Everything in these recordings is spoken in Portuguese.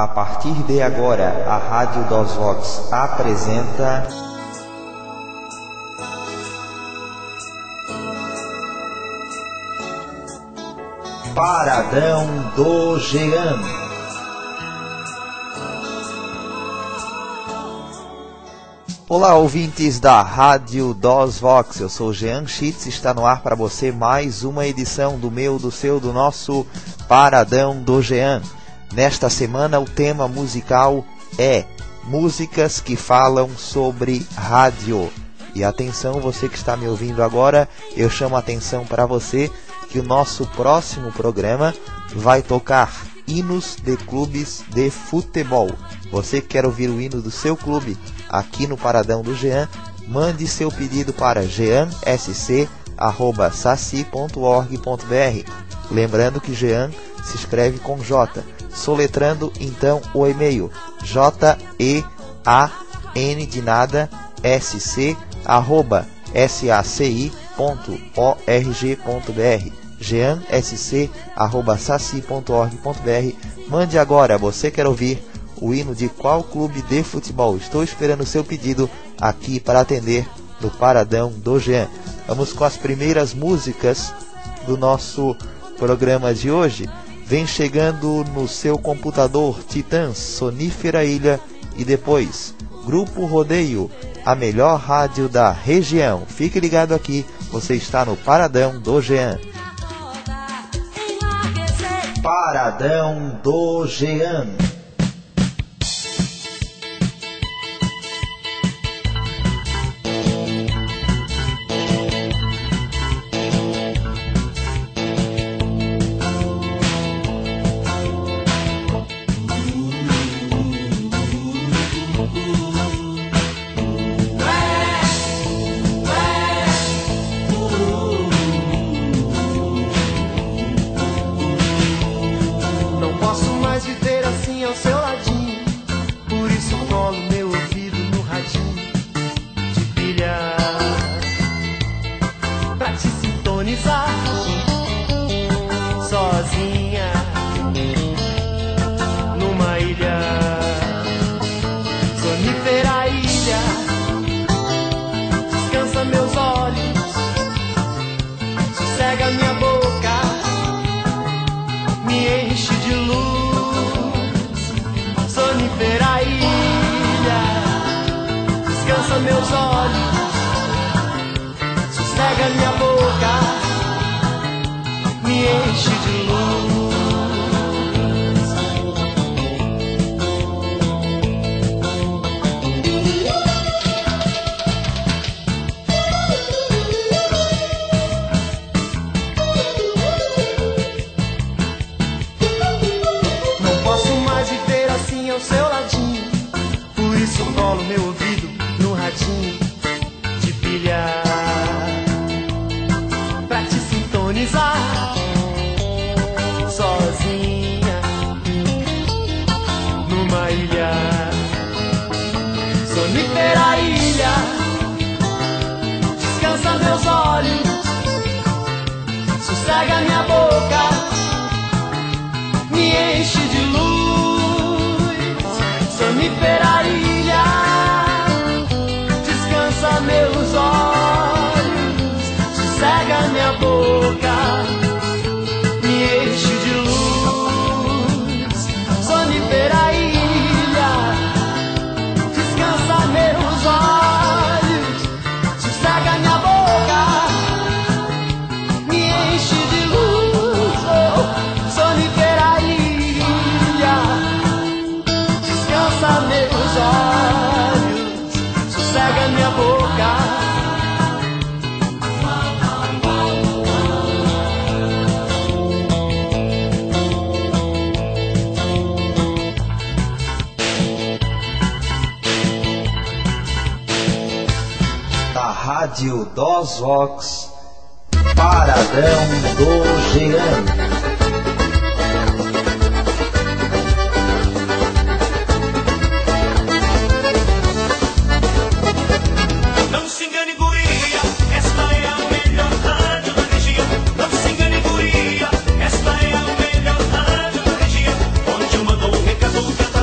A partir de agora, a Rádio DOSVOX apresenta Paradão do Jean. Olá, ouvintes da Rádio DOSVOX, eu sou Jean Schitz, está no ar para você mais uma edição do meu, do seu, do nosso Paradão do Jean. Nesta semana o tema musical é músicas que falam sobre rádio. E atenção, você que está me ouvindo agora, eu chamo a atenção para você que o nosso próximo programa vai tocar hinos de clubes de futebol. Você que quer ouvir o hino do seu clube aqui no Paradão do Jean, mande seu pedido para jeansc@saci.org.br. Lembrando que Jean se escreve com J. Soletrando então o e-mail jean de nada sc@saci.org.br. jeansc@saci.org.br. Mande agora, você quer ouvir o hino de qual clube de futebol? Estou esperando o seu pedido aqui para atender no Paradão do Jean. Vamos com as primeiras músicas do nosso programa de hoje. Vem chegando no seu computador Titãs, Sonífera Ilha e depois Grupo Rodeio, a melhor rádio da região. Fique ligado aqui, você está no Paradão do Jean. Paradão do Jean. Sozinha numa ilha, sonífera ilha, descansa meus olhos, sossega minha boca, me enche de luz. Sonífera ilha, descansa meus olhos, sossega minha boca, me enche de luz. Não posso mais viver assim ao seu ladinho, por isso colo meu ouvido no radinho de pilha pra te sintonizar. Sozinha numa ilha, sonífera ilha, descansa meus olhos, sossega minha boca, me enche de luz. Sonífera ilha, descansa meus olhos, sossega minha boca, me enche de luz. Sonífera ilha, descansa meus olhos, sossega minha boca, me enche de luz. Oh, sonífera ilha, descansa meus olhos, sossega minha boca. Rádio DOSVOX, Paradão do Jean. Não se engane, guria, esta é a melhor rádio da região. Não se engane, guria, esta é a melhor rádio da região. Onde eu mando um recado, canta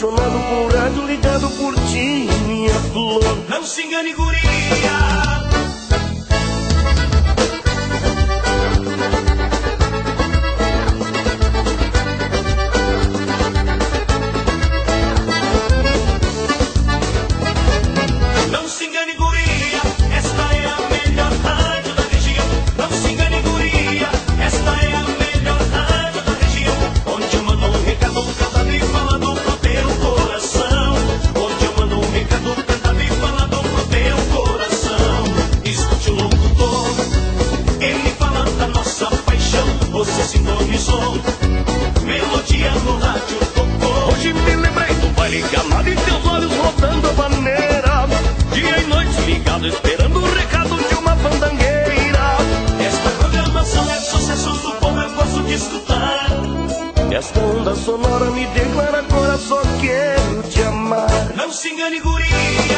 apaixonado por rádio, ligado por ti, minha flor. Não se engane, guria. Não se engane, guria, esta é a melhor rádio da região. Não se engane, guria, esta é a melhor rádio da região. Onde eu mando um recado cantado e falado pro teu coração. Onde eu mando um recado cantado e falado pro teu coração. Escute o locutor, ele fala da nossa paixão. Você sintonizou, melodia no rádio tocou. Hoje me lembrei do baile gamado e teus olhos rodando a maneira. Dia e noite ligado, esperando o recado de uma fandangueira. Esta programação é sucesso do povo, eu gosto de escutar. Esta onda sonora me declara agora só quero te amar. Não se engane, guria.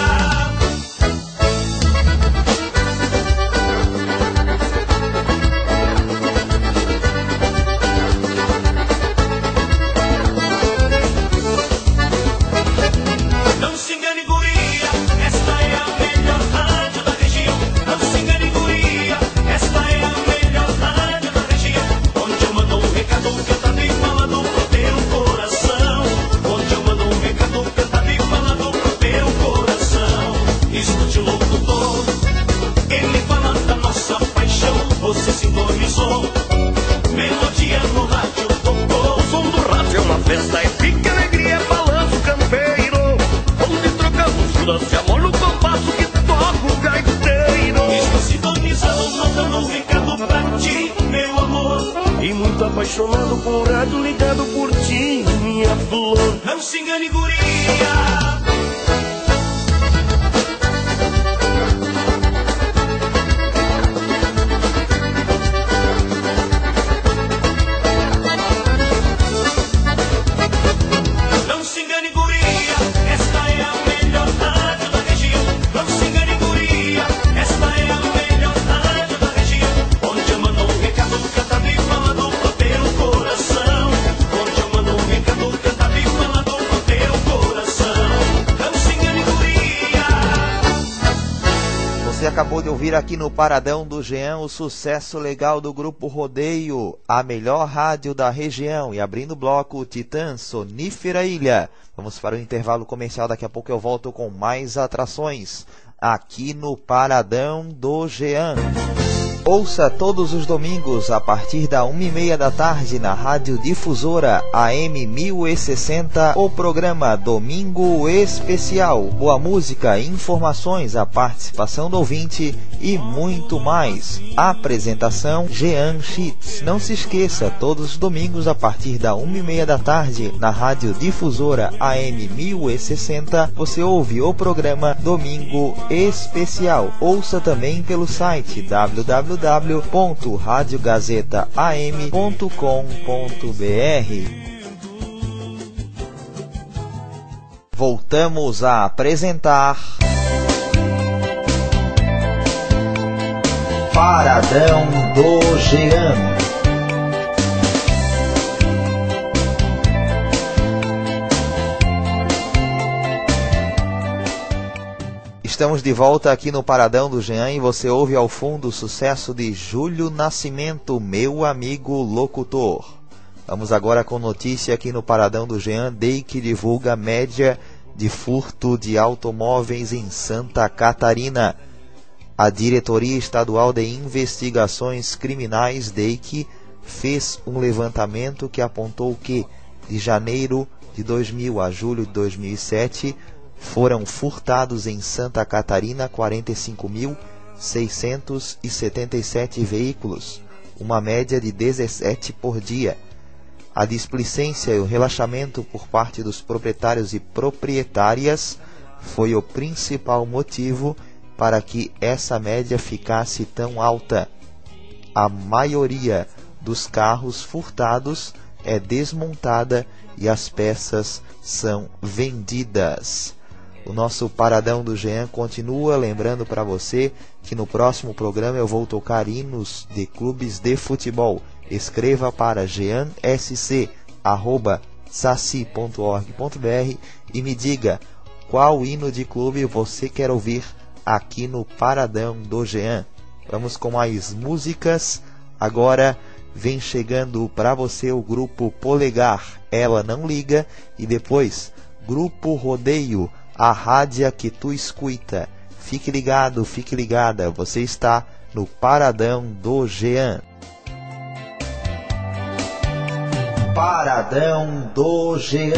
Não se engane, guria, esta é a melhor rádio da região. Não se engane, guria, esta é a melhor rádio da região. Onde eu mando um recado cantado e falado pro teu coração. Onde eu mando um recado cantado e falado pro teu coração. Escute o locutor, ele fala da nossa paixão. Você sintonizou, melodia no rádio tocou. O som do rádio é uma festa épica, alegria, balanço campeiro. Onde trocamos juras de amor no compasso que toca o gaiteiro. Estou sintonizado, mandando um recado pra ti, meu amor. E muito apaixonado por rádio, ligado por ti, minha flor. Não se engane, guria. Não se engane, guria, esta é a melhor rádio da região. Não se engane, guria, esta é a melhor rádio da região. Onde eu mando um recado cantado e falado pro teu coração. Onde eu mando um recado cantado e falado pro teu coração. Não se engane, guria. Você acabou de ouvir aqui no Paradão do Jean o sucesso legal do Grupo Rodeio, a melhor rádio da região. E abrindo o bloco, Titã, Sonífera Ilha. Vamos para o intervalo comercial, daqui a pouco eu volto com mais atrações aqui no Paradão do Jean. Ouça todos os domingos a partir da 1h30 da tarde na Rádio Difusora AM 1060 o programa Domingo Especial. Boa música, informações, a participação do ouvinte e muito mais. Apresentação Jean Schitz. Não se esqueça, todos os domingos a partir da 1h30 da tarde na Rádio Difusora AM 1060 você ouve o programa Domingo Especial. Ouça também pelo site www.radiogazetaam.com.br. Voltamos a apresentar Paradão do Jean. Estamos de volta aqui no Paradão do Jean e você ouve ao fundo o sucesso de Júlio Nascimento, meu amigo locutor. Vamos agora com notícia aqui no Paradão do Jean. DEIC divulga média de furto de automóveis em Santa Catarina. A Diretoria Estadual de Investigações Criminais, DEIC, fez um levantamento que apontou que, de janeiro de 2000 a julho de 2007, foram furtados em Santa Catarina 45.677 veículos, uma média de 17 por dia. A displicência e o relaxamento por parte dos proprietários e proprietárias foi o principal motivo para que essa média ficasse tão alta. A maioria dos carros furtados é desmontada e as peças são vendidas. O nosso Paradão do Jean continua, lembrando para você que no próximo programa eu vou tocar hinos de clubes de futebol. Escreva para jeansc@radiogazeta.com.br saci.org.br e me diga qual hino de clube você quer ouvir aqui no Paradão do Jean. Vamos com mais músicas. Agora vem chegando para você o grupo Polegar, Ela Não Liga, e depois Grupo Rodeio, A Rádia Que Tu Escuta. Fique ligado, fique ligada, você está no Paradão do Jean. Paradão do Jean.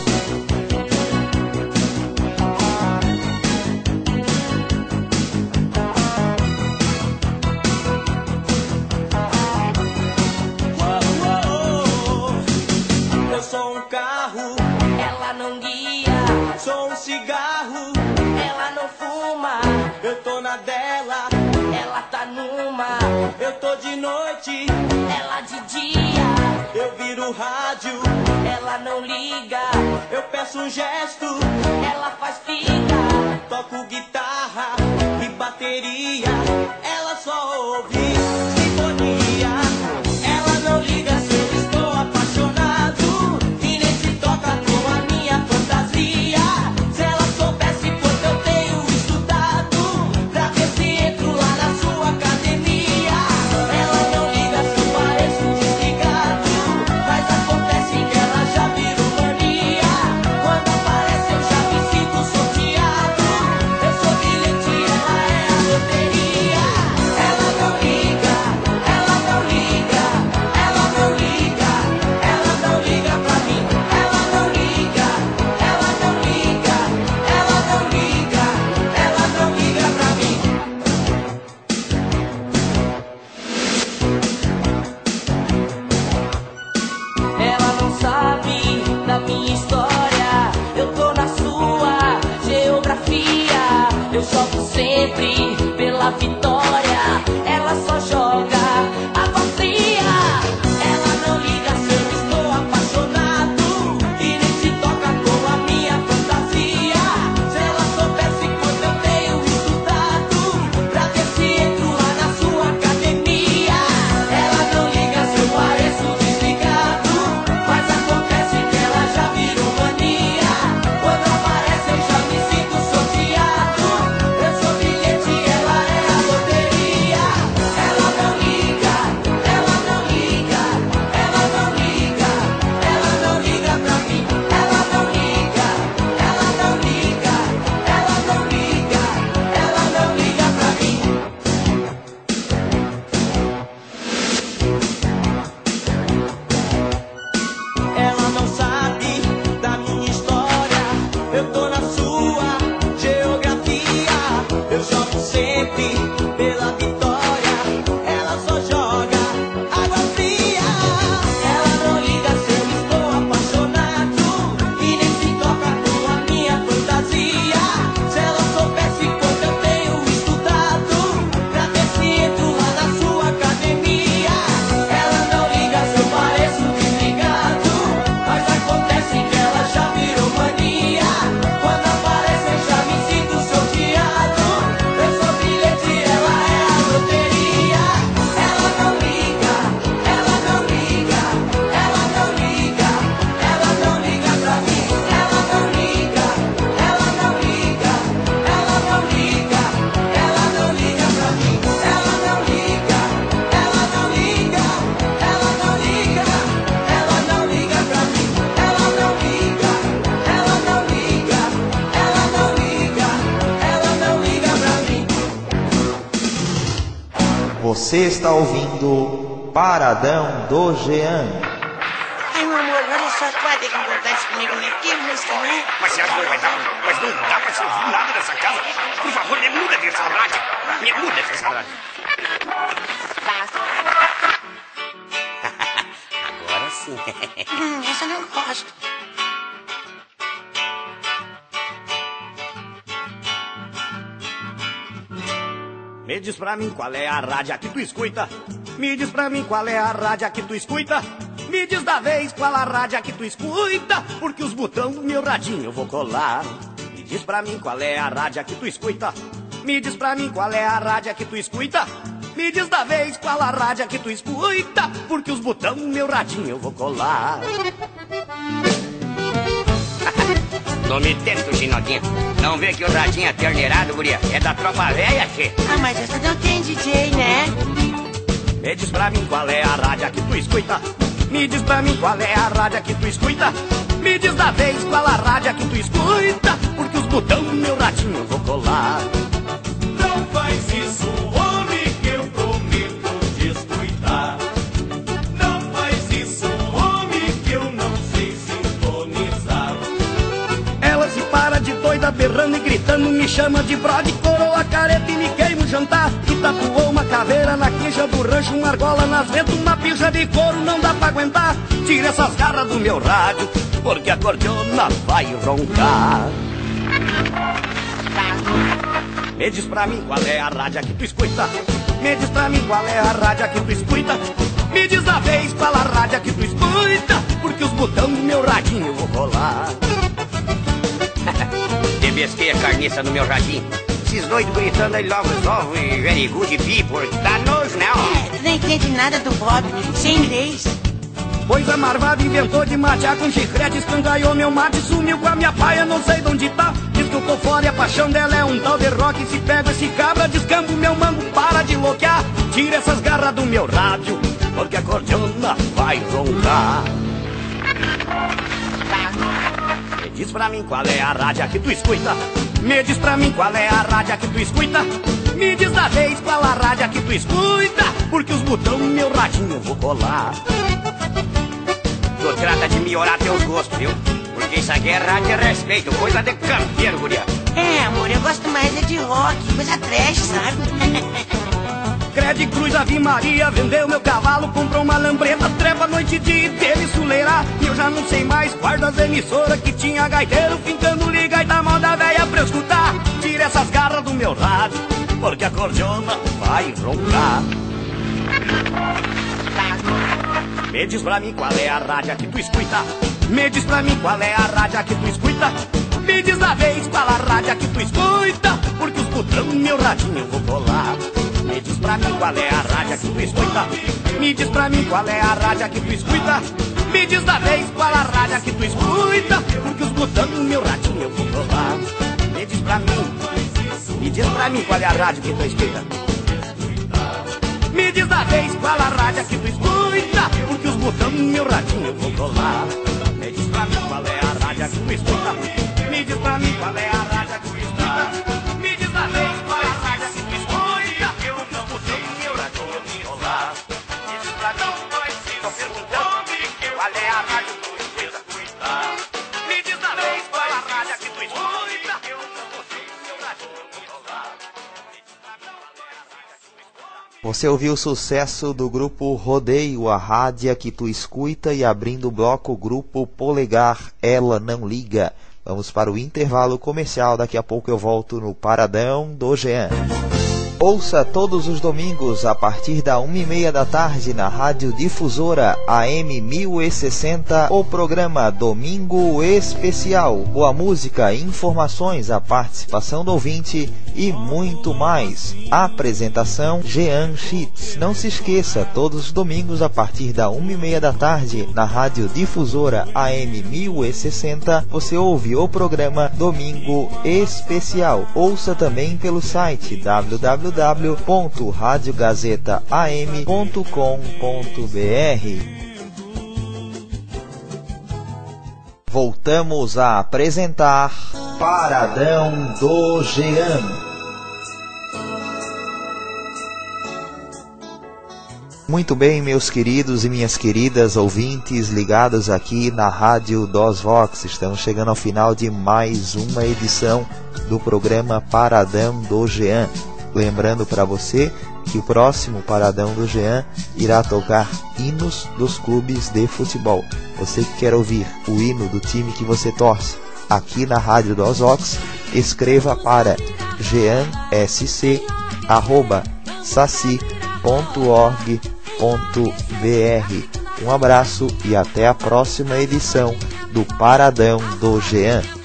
Eu sou um carro, ela não guia. Sou um cigarro, ela não fuma. Eu tô na dela, ela tá numa. Eu tô de noite, ela de dia. Eu viro rádio, ela não liga. Eu peço um gesto, ela faz figa. Toco guitarra e bateria, ela só ouve sinfonia. Ela não liga se eu estou apaixonado e nem se toca com a minha fantasia. Se ela soubesse quanto eu tenho estudado pra ver se entro lá na sua academia. Ela não liga se eu pareço desligado, mas acontece que ela já virou mania. Quando aparece eu já me sinto sorteado. Eu sou bilhete, ela é a loteria. Ela não liga, ela não liga, ela não liga, ela não liga pra mim. Ela não liga, ela não liga, ela não liga, ela não liga pra mim. Ela não sabe da minha história, eu tô na sua geografia. Eu jogo sempre pela vitória, ela só joga água fria. Ela não liga se eu estou apaixonado e nem se toca com a minha fantasia. Se ela soubesse quanto eu tenho estudado pra ver se entro lá na sua academia. Ela não liga se eu pareço desligado, mas acontece que ela já virou mania. Quando aparece eu já me sinto sorteado. Eu sou bilhete, ela é a loteria. Ela não liga, ela não liga, ela não liga, ela não liga pra mim. Ela não liga, ela não liga, ela não liga, ela não liga pra mim. Ela não sabe da minha história, eu tô na sua geografia. Eu jogo sempre pela vitória, ela só joga água fria. Ela não liga se eu estou apaixonado e nem se toca com a minha fantasia. Se ela soubesse quanto eu tenho estudado pra ver se entro lá na sua academia. Ela não liga se eu pareço desligado, mas acontece que ela já virou mania. Quando aparece eu já me sinto sorteado. Eu sou bilhete, ela é a loteria. Ela não liga, ela não liga, ela não liga, ela não liga pra mim. Ela não liga, ela não liga, ela não liga, ela não liga pra mim. Ela não liga, ela não liga, ela não liga, ela não liga pra mim. Ela não liga, ela não liga, ela não liga, ela não liga pra mim. Você está ouvindo Paradão do Jean. Ai, meu amor, olha só, tu vai ter que concordar isso comigo, né? Que música, não é? Mas você acha que vai dar? Mas não dá pra se ouvir nada nessa casa. Por favor, me muda dessa rádio. Me muda dessa rádio. Agora sim. Essa eu não gosto. Me diz pra mim qual é a rádio que tu escuta. Me diz pra mim qual é a rádio que tu escuta. Me diz da vez qual a rádio que tu escuta, porque os botões do meu radinho eu vou colar. Me diz pra mim qual é a rádio que tu escuta. Me diz pra mim qual é a rádio que tu escuta. Me diz da vez qual a rádio que tu escuta, porque os botões do meu radinho eu vou colar. Não me tenta, Ginaldinho. Não vê que o radinho aterneirado, guria, é da tropa velha, che. Ah, mas essa não tem DJ, né? Me diz pra mim qual é a rádio que tu escuta. Me diz pra mim qual é a rádio que tu escuta. Me diz da vez qual a rádio que tu escuta. Porque os botão no meu radinho eu vou colar. Não faz isso, homem, que eu prometo descuidar. Não faz isso, homem, que eu não sei sintonizar. Ela se para de doida, berrando e gritando, me chama de brode, coroa careta e me queima o jantar. E tatuou uma caveira na quincha do rancho, uma argola nas ventas, uma pija de couro, não dá pra aguentar. Tira essas garras do meu rádio, porque a cordiona vai roncar. Me diz pra mim qual é a rádio que tu escuta. Me diz pra mim qual é a rádio que tu escuta. Me diz da vez qual a rádio que tu escuta. Porque os botão do meu radinho eu vou colar. De besteira carniça no meu radinho. Esses doidos gritando aí logo resolve very good people. Dá nojo, não? Tu não entende nada do Bob, sem inglês. Pois a marvada inventou de matear com chiclete, escangalhou meu mate, sumiu com a minha paia, não sei de onde tá. Diz que eu tô fora e a paixão dela é um tal de rock. Se pega esse cabra, descamba o meu mango, para de loquear. Tira essas garras do meu rádio, porque a cordiona vai roncar. Me diz pra mim qual é a rádio que tu escuta. Me diz pra mim qual é a rádio que tu escuta. Me diz da vez qual a rádio que tu escuta. Porque os botão no meu radinho eu vou colar. Tu trata de melhorar teus gostos, viu? Porque isso aqui é rádio de respeito, coisa de campeiro, guria. É, amor, eu gosto mais é de rock, coisa trash, sabe? Crede Cruz, Ave Maria, vendeu meu cavalo, comprou uma lambreta, trepa a noite de teve suleira. E eu já não sei mais qual das emissoras que tinha gaiteiro, fincando liga e da moda velha pra eu escutar. Tira essas garras do meu rádio, porque a cordiona vai roncar. Me diz pra mim qual é a rádio que tu escuta. Me diz pra mim qual é a rádio que tu escuta. Me diz da vez qual a rádio que tu escuta. Porque os botão no meu radinho eu vou colar. Me diz pra mim qual é a rádio que tu escuta. Me diz pra mim qual é a rádio que tu escuta. Me diz da vez qual a rádio que tu escuta. Porque os botão no meu radinho eu vou colar. Me diz pra mim qual é a rádio que tu escuta. Me diz da vez qual a rádio que tu escuta. Porque os botão no meu radinho eu vou colar. Me diz pra mim qual é a rádio que tu escuta. Me diz pra mim qual é a rádio que tu escuta. Me diz da vez qual é a rádio que tu escuta. Eu não botão no meu radinho eu vou colar. Me diz pra mim, tô perguntando qual é a rádio que tu escuta. Me diz da vez qual é a rádio que tu escuta. Eu não botão no meu radinho eu vou colar. Você ouviu o sucesso do grupo Rodeio, a rádio que tu escuta, e abrindo o bloco o grupo Polegar, Ela Não Liga. Vamos para o intervalo comercial, daqui a pouco eu volto no Paradão do Jean. Ouça todos os domingos a partir da 1h30 da tarde na Rádio Difusora AM 1060 o programa Domingo Especial. Boa música, informações, a participação do ouvinte e muito mais. Apresentação Jean Schitz. Não se esqueça, todos os domingos a partir da 1h30 da tarde na Rádio Difusora AM 1060 você ouve o programa Domingo Especial. Ouça também pelo site www.radiogazetaam.com.br. Voltamos a apresentar Paradão do Jean. Muito bem, meus queridos e minhas queridas ouvintes ligados aqui na Rádio DOS Vox. Estamos chegando ao final de mais uma edição do programa Paradão do Jean. Lembrando para você que o próximo Paradão do Jean irá tocar hinos dos clubes de futebol. Você que quer ouvir o hino do time que você torce aqui na Rádio DOS Vox, escreva para jeansc@saci.org.br. Um abraço e até a próxima edição do Paradão do Jean.